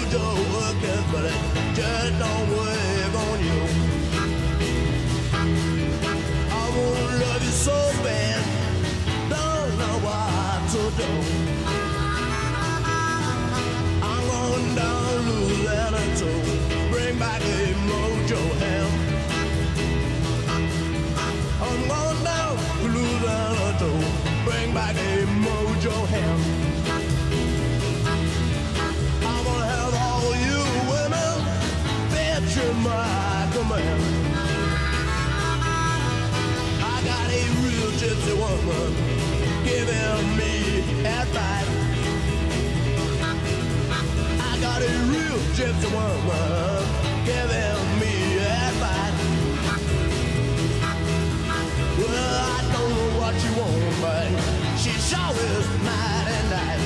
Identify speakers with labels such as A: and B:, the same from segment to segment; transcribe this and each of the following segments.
A: mojo working, but it just don't work on you. I wanna love you so bad, don't know what to do. I'm going down Louisiana to bring back a mojo ham. I'm going down to Louisiana to bring back a mojo ham. I'm gonna have all you women bet you my command. I got a real gypsy woman giving me advice. I got a real gypsy woman giving me advice. Well, I don't know what you want, but she sure is mighty nice.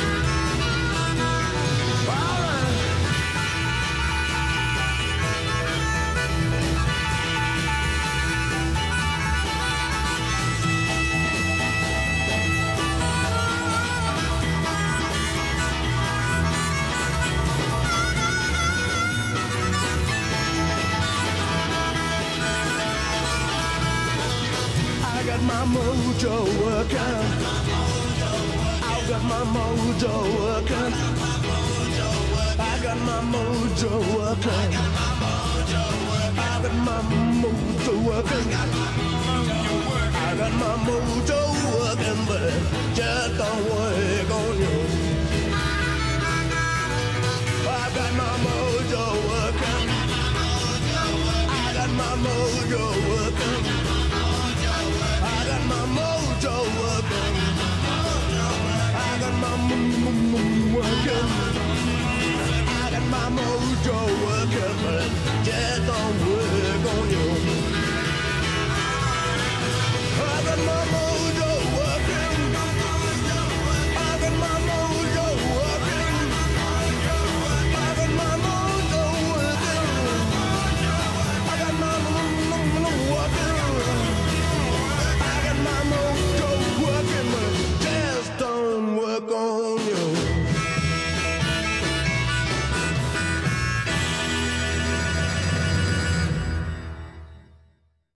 A: All right. I got my mojo working. I got my mojo working. I got my mojo working. I got my mojo working. I got my mojo working, but it just don't work on you. I got my mojo working. I got my mojo working. I got my mojo working. I got my working. I got my mojo working, but it just don't work on you. I got my mojo.